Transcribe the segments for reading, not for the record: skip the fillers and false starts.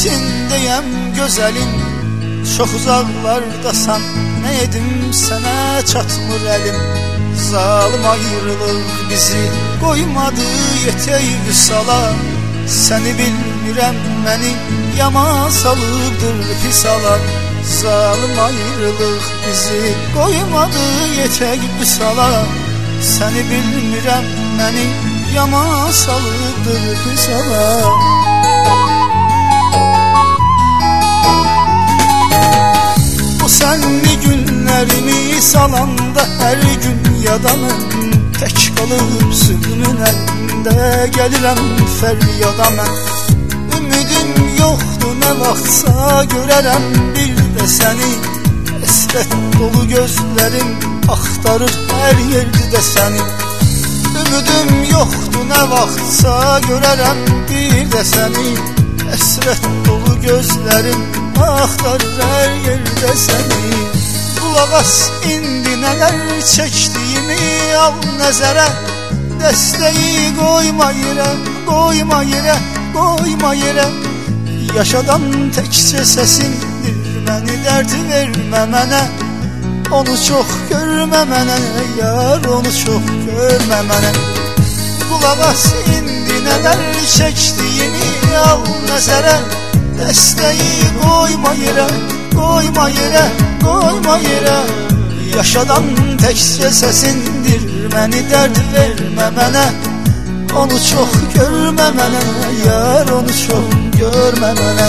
həsrətindəyəm gözəlim. Çox uzaqlardasan, nə edim sənə çatmır əlim. Zalım ayrılıq bizi qoymadı yetək vüsala. Səni bilmirəm, məni yama salıbdır pis hala. Zalım ayrılıq bizi qoymadı yetək vüsala. Səni bilmirəm, məni yama salıbdır pis hala. Sənli günlərimi salanda hər gün yadamən. Tək qalıb zülmün əlində gəlirəm fəryada mən. Ümidim yoxdur, nə vaxtsa görərəm bir də səni. Həsrət dolu gözlərim axtarır hər yerdə səni. Ümidim yoxdur, nə vaxtsa görərəm bir də səni. Həsrət dolu gözlərim axtarır hər yerdə səni. Qulaq as, indi nələr çəkdiyimi al nəzərə. Dəstəyi qoyma yerə, qoyma yerə, qoyma yerə. Yaşadan təkcə səsindir, məni dərd vermə mənə. Onu çox görmə mənə, yar, onu çox görmə mənə. Qulaq as, indi nələr çəkdiyimi al nəzərə. Dəstəyi qoyma yerə, qoyma yerə, qoyma yerə. Yaşadan təkcə səsindir, məni dərd vermə mənə. Onu çox görmə mənə, yar, onu çox görmə mənə.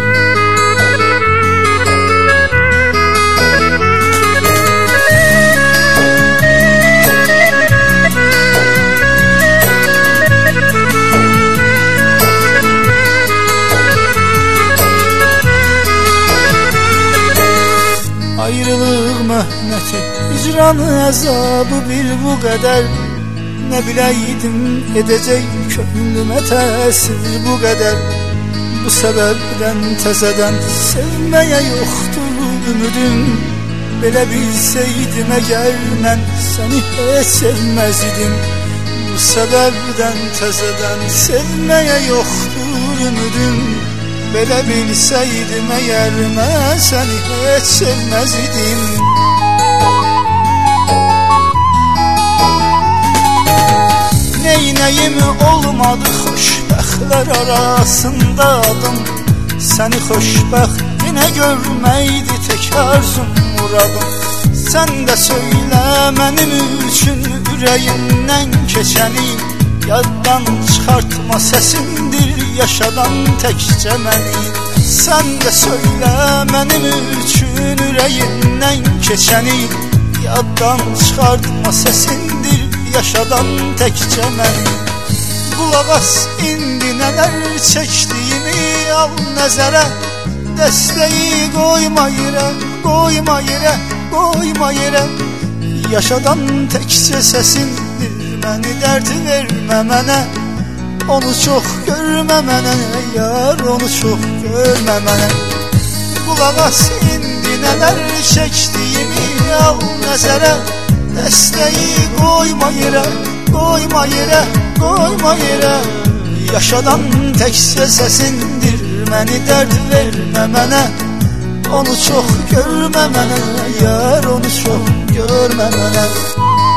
Ayrılıq möhnəti, hicranı əzabı bir bu qədər. Nə biləydim edəcək könlümə təsir bu qədər. Bu səbəbdən təzədən sevməyə yoxdur ümidim. Belə bilsəydim əgər mən səni heç sevməz idim. Bu səbəbdən təzədən sevməyə yoxdur ümidim. Belə bilsəydim əgər mən səni heç sevməz idim. Neynəyim olmadı xoşbəxtlər arasında adım. Səni xoşbəxt yenə görməkdi tək arzum muradım. Sən də söylə mənim üçün ürəyimdən keçəni. Yaddan çıxartma səsindir yaşadan təkcə məni. Sən də söylə mənim üçün ürəyimdən keçəni. Yaddan çıxartma səsindir yaşadan təkcə məni. Qulaq as, indi nələr çəkdiyimi al nəzərə. Dəstəyi qoyma yerə, qoyma yerə, qoyma yerə. Yaşadan təkcə səsindir, məni dərd vermə mənə. Onu çox görmə mənə, yar, onu çox görmə mənə. Qulaq as, indi nələr çəkdiyimi al nəzərə. Dəstəyi qoyma yerə, qoyma yerə, qoyma yerə. Yaşadan təkcə səsindir, məni dərd vermə mənə. Onu çox görmə mənə, yar, onu çox görmə mənə.